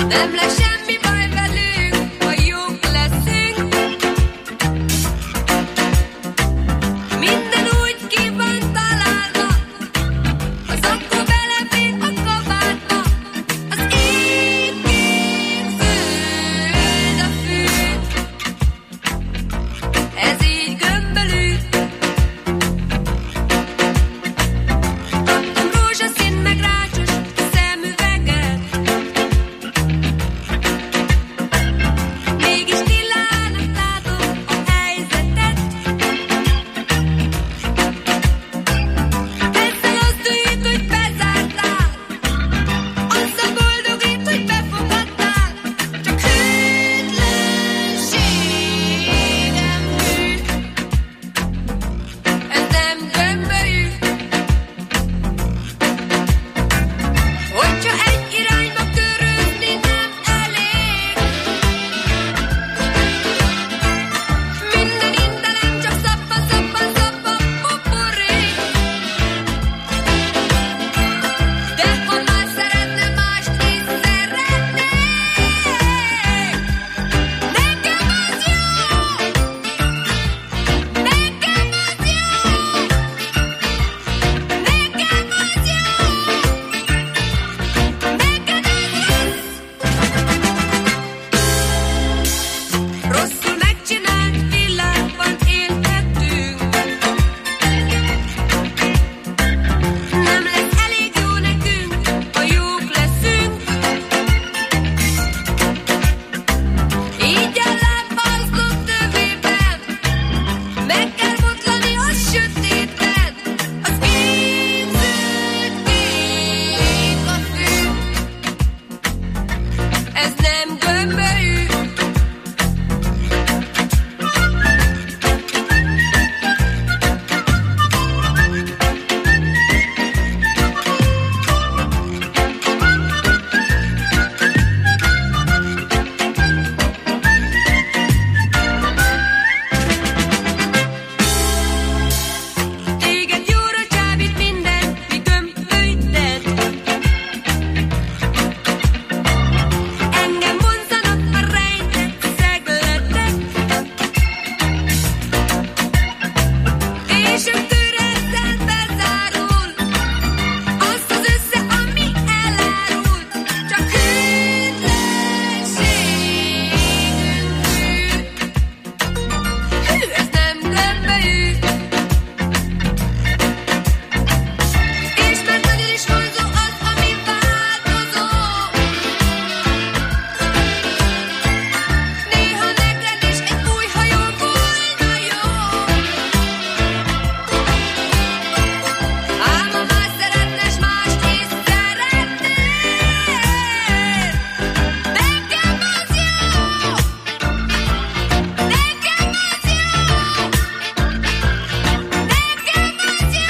Nem lesz semmi baj velünk, ha jók leszünk. Minden úgy ki van találva, az akkor belefér a kabátba. Az ég, ég, föld a fű. Ez így gömbölű. Kaptam rózsaszín meg rácsos szemüveget. Mégis Tilának látom a helyzetet. Ezzel az dühít, hogy bezártál, azzal boldogít, hogy befogadtál. Csak hűtlenségem hű. Ez nem gömbölyű. Hogyha egy irányba körülni nem elég, minden intelem csak szappa, szappa, szappa, pupurék. De ha már szeretne, mást is szeretnék. Nekem az jó, nekem az jó, nekem az jó, neked az rossz. Rosszul megcsinált világban élhetünk. Nem lesz elég jó nekünk, ha jók leszünk. Így a lábbazlott tövében meg kell botlani a sötétben. Az kék-zöld kék a fű. Ez nem gömbölyű. Téged jóra csábít minden, mi gömbölyted. Engem vonzanak a rejtett szegletek. Később ezzel bezárul az az össze, ami elárult. Csak hűtlenségünk hű. Hű, ez nem gömbölyű. És mert nagyon is vonzó az, ami változó. Néha neked is egy új hajó volna jó. Ám ha más szeretne, s mást is szeretnél. Nekem az jó, nekem az jó, nekem az jó,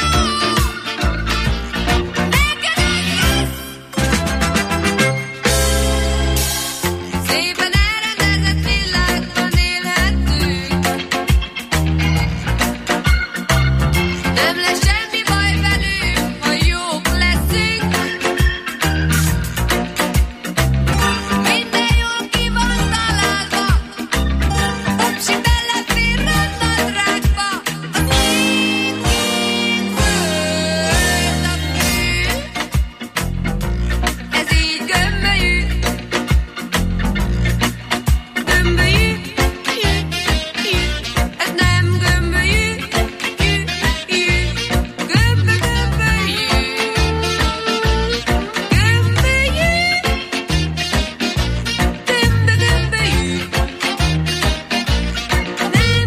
neked az rossz. Szépen elrendezett világban élhetünk. Nem lesz semmi baj velünk, ha jók leszünk. Minden jól ki van találva, popsi belefér a nadrágba. Az ég, ég, föld a fű. Ez így gömbölyű. Gömbölyű. Ez nem gömbölyű. Gömbö, gömbölyű. Gömbölyű. Gömbö, gömbölyű. Nem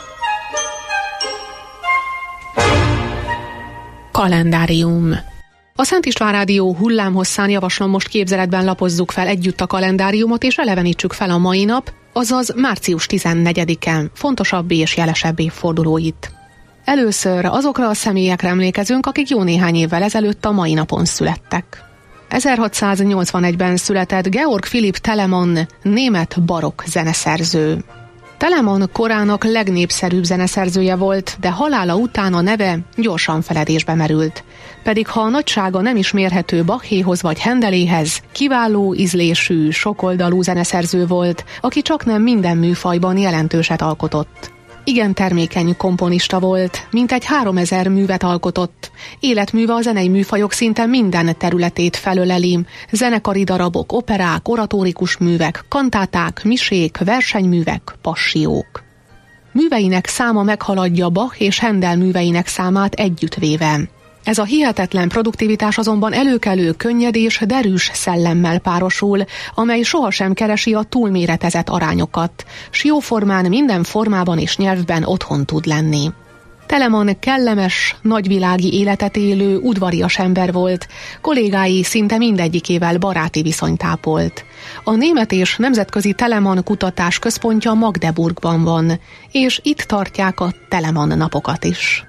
Kalendárium. A Szent István Rádió hullámhosszán javaslom, most képzeletben lapozzuk fel együtt a kalendáriumot, és elevenítsük fel a mai nap, azaz március tizennegyedike fontosabb és jelesebb évfordulóit. Először azokra a személyekre emlékezünk, akik jó néhány évvel ezelőtt a mai napon születtek. ezerhatszáznyolcvanegyben született Georg Philipp Telemann, német barokk zeneszerző. Telemann korának legnépszerűbb zeneszerzője volt, de halála után a neve gyorsan feledésbe merült. Pedig ha a nagysága nem is mérhető Bachéhoz vagy Hendeléhez, kiváló ízlésű, sokoldalú zeneszerző volt, aki csaknem minden műfajban jelentőset alkotott. Igen termékeny komponista volt, mintegy háromezer művet alkotott. Életműve a zenei műfajok szinte minden területét felöleli. Zenekari darabok, operák, oratórikus művek, kantáták, misék, versenyművek, passió-k. Műveinek száma meghaladja Bach és Händel műveinek számát együttvéve. Ez a hihetetlen produktivitás azonban előkelő, könnyed és derűs szellemmel párosul, amely sohasem keresi a túlméretezett arányokat, s jóformán minden formában és nyelvben otthon tud lenni. Telemann kellemes, nagyvilági életet élő, udvarias ember volt, kollégái szinte mindegyikével baráti viszonyt ápolt. A német és nemzetközi Telemann kutatás központja Magdeburgban van, és itt tartják a Telemann napokat is.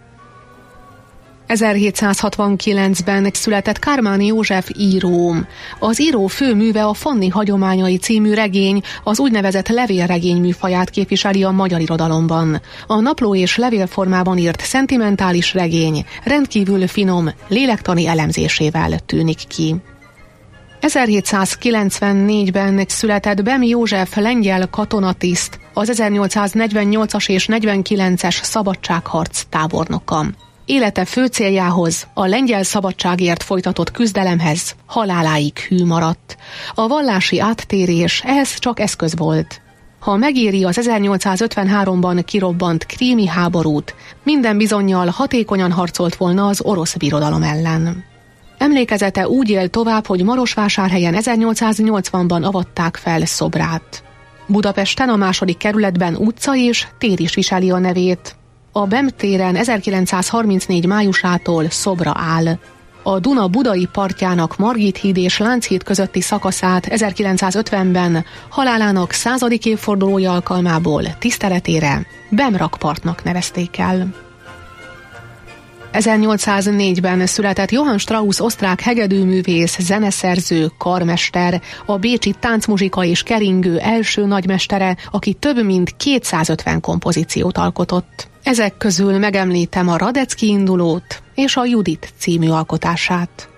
ezerhétszázhatvankilencben született Kármány József író. Az író főműve a Fanni hagyományai című regény, az úgynevezett levélregény műfaját képviseli a magyar irodalomban. A napló és levélformában írt szentimentális regény rendkívül finom, lélektani elemzésével tűnik ki. ezerhétszázkilencvennégyben született Bem József lengyel katonatiszt, az ezernyolcszáznegyvennyolcas és negyvenkilences szabadságharc tábornoka. Élete fő céljához, a lengyel szabadságért folytatott küzdelemhez haláláig hű maradt. A vallási áttérés ehhez csak eszköz volt. Ha megéri az ezernyolcszázötvenháromban kirobbant krími háborút, minden bizonnyal hatékonyan harcolt volna az orosz birodalom ellen. Emlékezete úgy él tovább, hogy Marosvásárhelyen ezernyolcszáznyolcvanban avatták fel szobrát. Budapesten a második kerületben utca és tér is viseli a nevét. A Bem téren ezerkilencszázharmincnégy májusától szobra áll. A Duna budai partjának Margit híd és Lánchíd közötti szakaszát ezerkilencszázötvenben halálának századik évfordulója alkalmából tiszteletére Bem rakpartnak nevezték el. ezernyolcszáznégyben született Johann Strauss osztrák hegedűművész, zeneszerző, karmester, a bécsi táncmuzsika és keringő első nagymestere, aki több mint kétszázötven kompozíciót alkotott. Ezek közül megemlítem a Radecki indulót és a Judit című alkotását.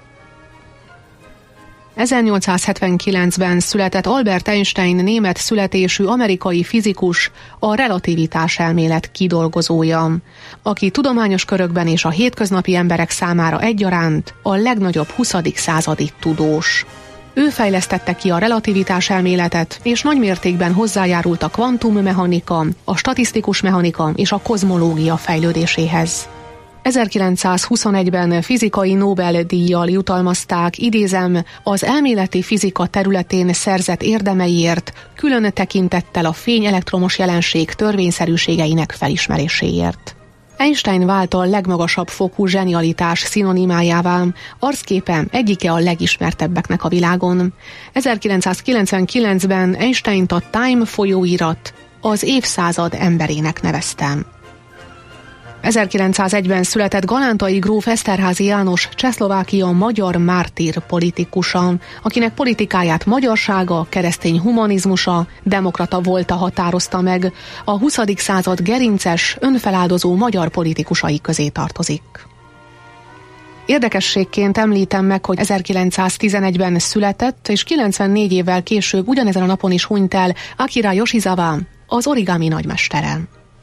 ezernyolcszázhetvenkilencben született Albert Einstein német születésű amerikai fizikus, a relativitás elmélet kidolgozója, aki tudományos körökben és a hétköznapi emberek számára egyaránt a legnagyobb huszadik századi tudós. Ő fejlesztette ki a relativitás elméletet, és nagymértékben hozzájárult a kvantummechanika, a statisztikus mechanika és a kozmológia fejlődéséhez. ezerkilencszázhuszonegyben fizikai Nobel-díjjal jutalmazták, idézem, az elméleti fizika területén szerzett érdemeiért, külön tekintettel a fény-elektromos jelenség törvényszerűségeinek felismeréséért. Einstein vált a legmagasabb fokú zsenialitás szinonimájává, arcképe egyike a legismertebbeknek a világon. ezerkilencszázkilencvenkilencben Einsteint a Time folyóirat az évszázad emberének nevezte. ezerkilencszázegyben született Galántai gróf Eszterházy János Csehszlovákia magyar mártír politikusa, akinek politikáját magyarsága, keresztény humanizmusa, demokrata volta határozta meg, a huszadik század gerinces, önfeláldozó magyar politikusai közé tartozik. Érdekességként említem meg, hogy ezerkilencszáztizenegyben született, és kilencvennégy évvel később ugyanezen a napon is hunyt el Akira Yoshizawa, az origami nagymestere.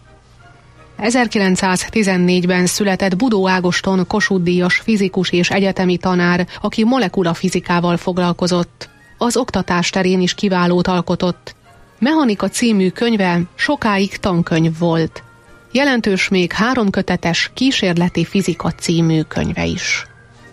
ezerkilencszáztizennégyben született Budó Ágoston Kossuth-díjas fizikus és egyetemi tanár, aki molekulafizikával foglalkozott. Az oktatás terén is kiválót alkotott. Mechanika című könyve sokáig tankönyv volt. Jelentős még három kötetes Kísérleti fizika című könyve is.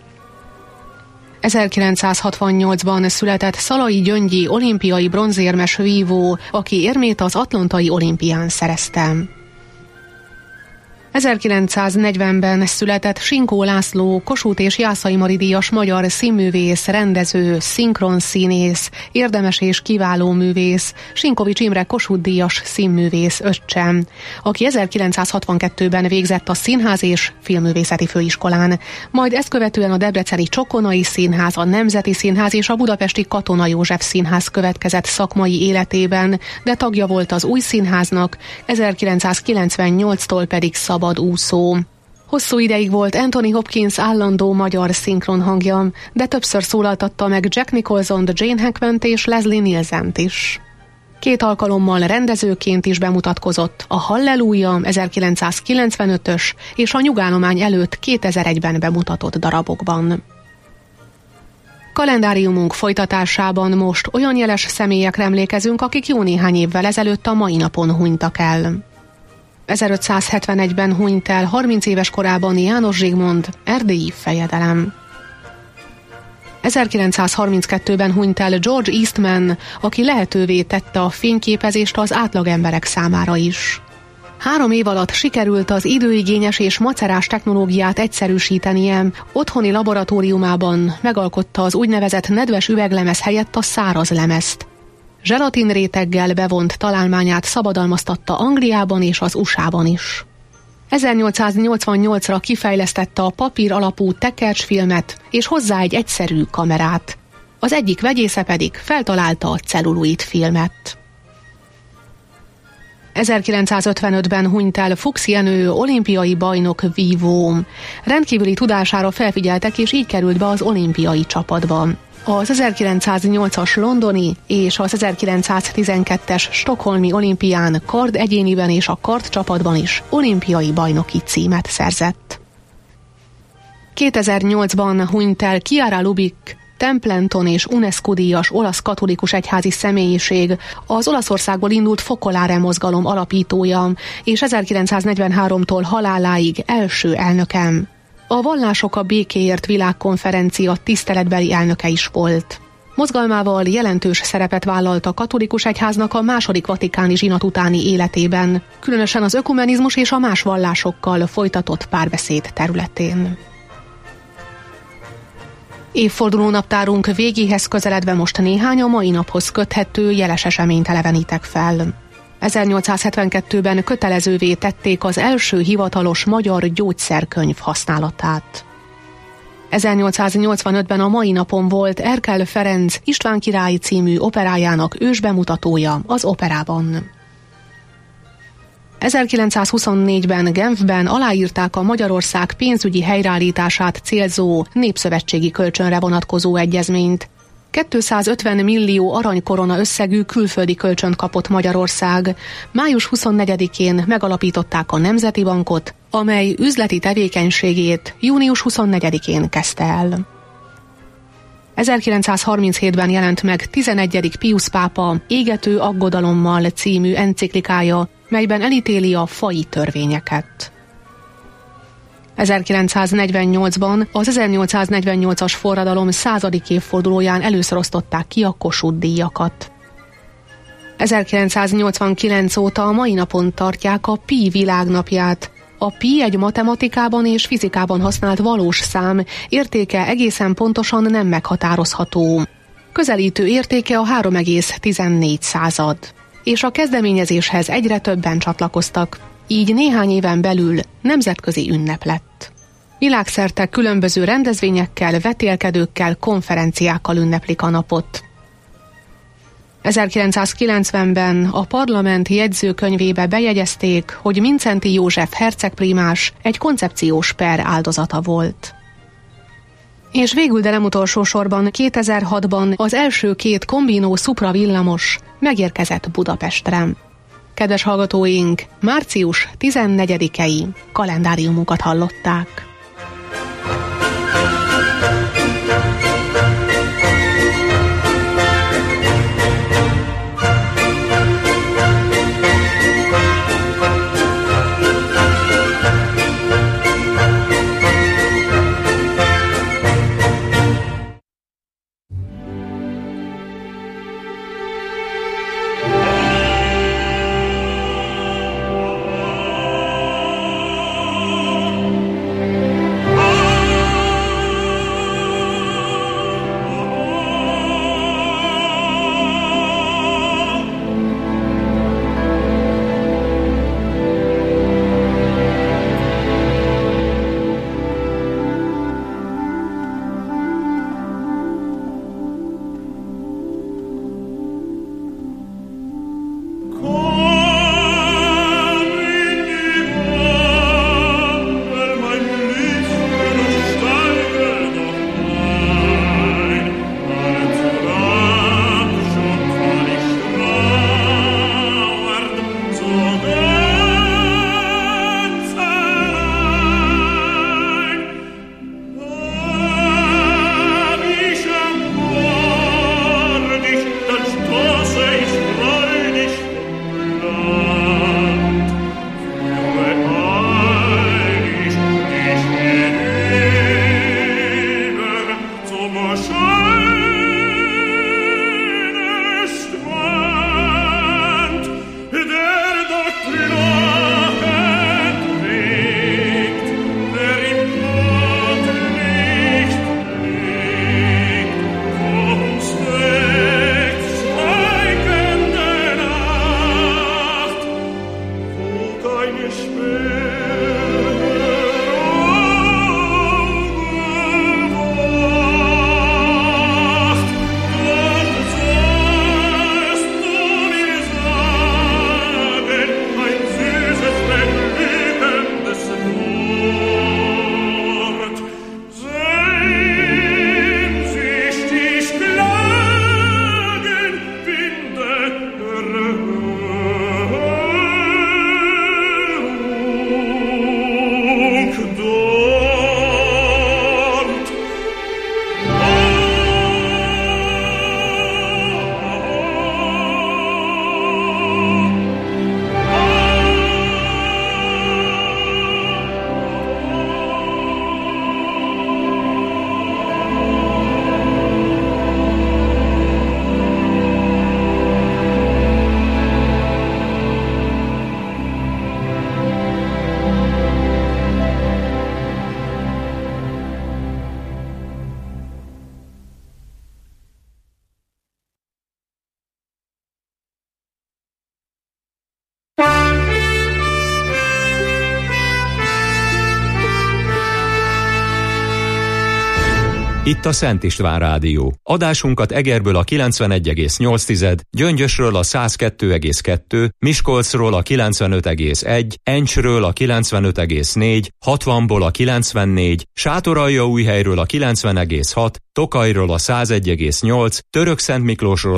ezerkilencszázhatvannyolcban született Szalai Gyöngyi olimpiai bronzérmes vívó, aki érmét az atlantai olimpián szerezte. ezerkilencszáznegyvenben született Sinkó László, Kossuth és Jászai Mari díjas magyar színművész, rendező, szinkronszínész, érdemes és kiváló művész, Sinkovics Imre Kossuth díjas színművész öccse, aki ezerkilencszázhatvankettőben végzett a Színház és Filmművészeti Főiskolán, majd ezt követően a debreceni Csokonai Színház, a Nemzeti Színház és a budapesti Katona József Színház következett szakmai életében, de tagja volt az Új Színháznak, ezerkilencszázkilencvennyolctól pedig szabadúszó. Hosszú ideig volt Anthony Hopkins állandó magyar szinkronhangja, de többször szólaltatta meg Jack Nicholsont, Jane Hackmant és Leslie Nielsent is. Két alkalommal rendezőként is bemutatkozott, a Halleluja ezerkilencszázkilencvenötös és a Nyugállomány előtt kétezer-egyben bemutatott darabokban. Kalendáriumunk folytatásában most olyan jeles személyekre emlékezünk, akik jó néhány évvel ezelőtt a mai napon hunytak el. ezerötszázhetvenegyben hunyt el harminc éves korában János Zsigmond, erdélyi fejedelem. ezerkilencszázharminckettőben hunyt el George Eastman, aki lehetővé tette a fényképezést az átlagemberek számára is. Három év alatt sikerült az időigényes és macerás technológiát egyszerűsítenie, otthoni laboratóriumában megalkotta az úgynevezett nedves üveglemez helyett a száraz lemezt. Zselatin réteggel bevont találmányát szabadalmaztatta Angliában és az u es á-ban is. ezernyolcszáznyolcvannyolcra kifejlesztette a papír alapú tekercsfilmet és hozzá egy egyszerű kamerát. Az egyik vegyésze pedig feltalálta a celluloid filmet. ezerkilencszázötvenötben hunyt el Fuchs Jenő, olimpiai bajnok vívó. Rendkívüli tudására felfigyeltek, és így került be az olimpiai csapatba. Az ezerkilencszáznyolcas londoni és az ezerkilencszáztizenkettes stockholmi olimpián kard egyéniben és a kard csapatban is olimpiai bajnoki címet szerzett. kétezer-nyolcban hunyt el Chiara Lubich, Templeton és UNESCO díjas olasz katolikus egyházi személyiség, az Olaszországból indult Focolare mozgalom alapítója, és ezerkilencszáznegyvenháromtól haláláig első elnökem. A Vallások a békéért világkonferencia tiszteletbeli elnöke is volt. Mozgalmával jelentős szerepet vállalt a katolikus egyháznak a második vatikáni zsinat utáni életében, különösen az ökumenizmus és a más vallásokkal folytatott párbeszéd területén. Évforduló naptárunk végéhez közeledve most néhány a mai naphoz köthető jeles eseményt elevenítek fel. ezernyolcszázhetvenkettőben kötelezővé tették az első hivatalos magyar gyógyszerkönyv használatát. ezernyolcszáznyolcvanötben a mai napon volt Erkel Ferenc István király című operájának ősbemutatója az operában. ezerkilencszázhuszonnégyben Genfben aláírták a Magyarország pénzügyi helyreállítását célzó népszövetségi kölcsönre vonatkozó egyezményt. kétszázötven millió aranykorona összegű külföldi kölcsönt kapott Magyarország. május huszonnegyedikén megalapították a Nemzeti Bankot, amely üzleti tevékenységét június huszonnegyedikén kezdte el. ezerkilencszázharminchétben jelent meg tizenegyedik Piusz pápa Égető aggodalommal című enciklikája, melyben elítéli a faji törvényeket. ezerkilencszáznegyvennyolcban az ezernyolcszáznegyvennyolcas forradalom századik évfordulóján először osztották ki a Kossuth-díjakat. ezerkilencszáznyolcvankilenc óta a mai napon tartják a pi világnapját. A pi egy matematikában és fizikában használt valós szám, értéke egészen pontosan nem meghatározható. Közelítő értéke a három egész tizennégy század. És a kezdeményezéshez egyre többen csatlakoztak, így néhány éven belül nemzetközi ünnep lett. Világszerte különböző rendezvényekkel, vetélkedőkkel, konferenciákkal ünneplik a napot. ezerkilencszázkilencvenben a parlament jegyzőkönyvébe bejegyezték, hogy Mindszenty József hercegprímás egy koncepciós per áldozata volt. És végül, de nem utolsó sorban kétezer-hatban az első két Combino Supra villamos megérkezett Budapestre. Kedves hallgatóink, március tizennegyedikei kalendáriumunkat hallották. Itt a Szent István Rádió. Adásunkat Egerből a kilencvenegy egész nyolc, Gyöngyösről a száz kettő egész kettő, Miskolcról a kilencvenöt egész egy, Encsről a kilencvenöt egész négy, hatvanból a kilencvennégy, Sátoraljaújhelyről a kilencven egész hat, Tokajról a száz egy egész nyolc, Törökszentmiklósról